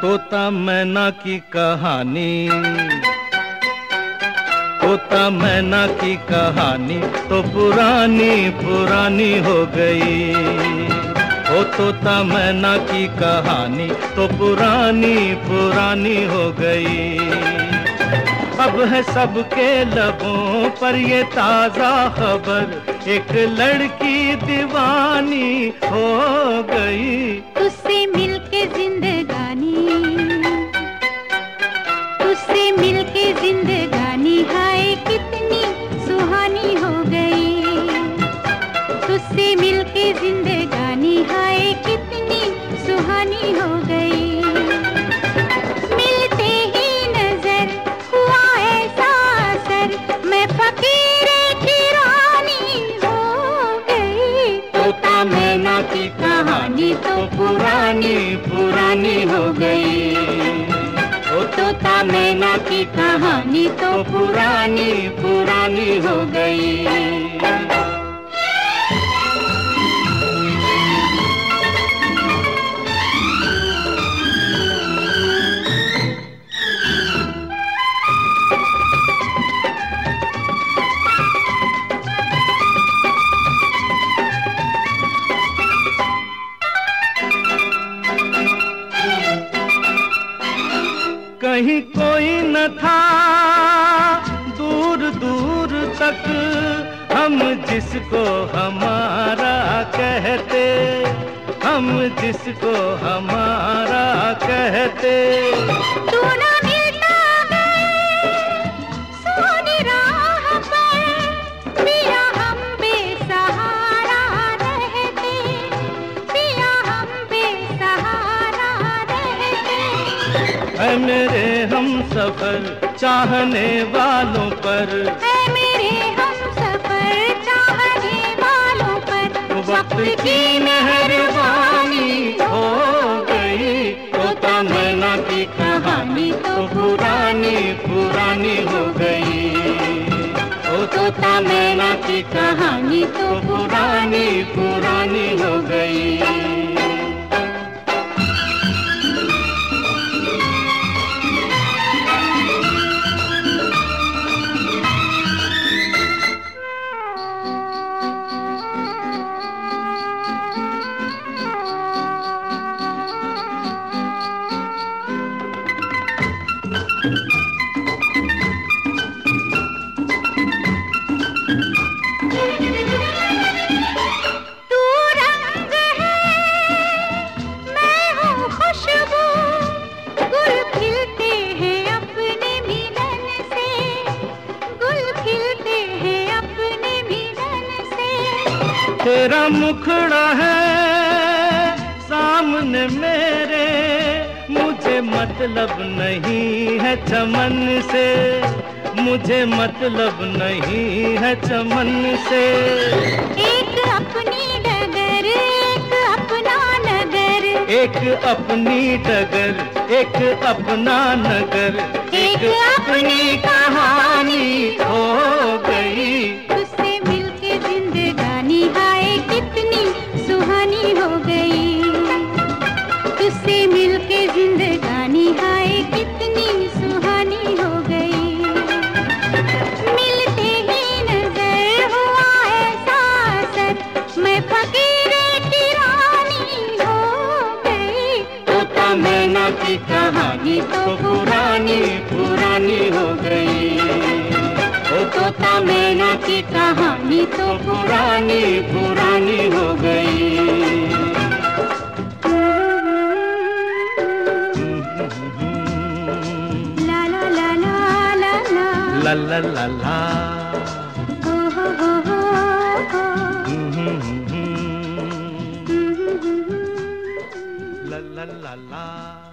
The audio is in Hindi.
तोता मैना की कहानी, तोता मैना की कहानी तो पुरानी पुरानी हो गई। ओ तोता मैना की कहानी तो पुरानी पुरानी हो गई। अब है सबके लबों पर ये ताजा खबर, एक लड़की दीवानी हो गई। तुझसे मिलके जिंदगानी, तुझसे मिलके जिंदगानी हाय कितनी सुहानी हो गई। तुझसे मिलके जिंदगानी हाय कितनी सुहानी हो गई। मिलते ही नजर हुआ ऐसा असर, मैं फकीर की रानी हो गई। तोता मैना की कहानी तो पुरानी पुरानी हो गई। ओ तोता मैना की कहानी तो पुरानी पुरानी हो गई। कहीं कोई न था दूर दूर तक, हम जिसको हमारा कहते, हम जिसको हमारा कहते। तू ना मिलता गए सोनी राह पर, पिया हम बेसहारा रहते, पिया हम बेसहारा रहते। है मेरे हम सफर चाहने वालों पर, है मेरे हम सफर चाहने वालों पर, वक्त की मेहरबानी हो गई। तोता मैना की कहानी तो पुरानी पुरानी हो गई। ओ तोता मैना की कहानी तो पुरानी पुरानी हो गई। तू रंग है मैं हूँ खुशबू, गुल खिलते हैं अपने मिलन से, गुल खिलते हैं अपने मिलन से। तेरा मुखड़ा है सामने मेरे, मुझे मतलब नहीं है चमन से, मुझे मतलब नहीं है चमन से। एक अपनी डगर एक अपना नगर, एक अपनी डगर एक अपना नगर, एक अपनी कहानी हो गई। तुझसे मिलके जिंदगानी हाय कितनी सुहानी हो गई। तुझसे मिलके जिंदगानी हाय कितनी सुहानी हो गई। मिलते ही नजर हुआ ऐसा असर, मैं फकीर की रानी हो गई। तोता मैना की कहानी तो पुरानी पुरानी हो गई। ओ तोता मैना की कहानी तो पुरानी पुरानी हो गई। ला ला ला ला ला ला ला ला ला ला, हो हो हो हो, ला ला ला ला।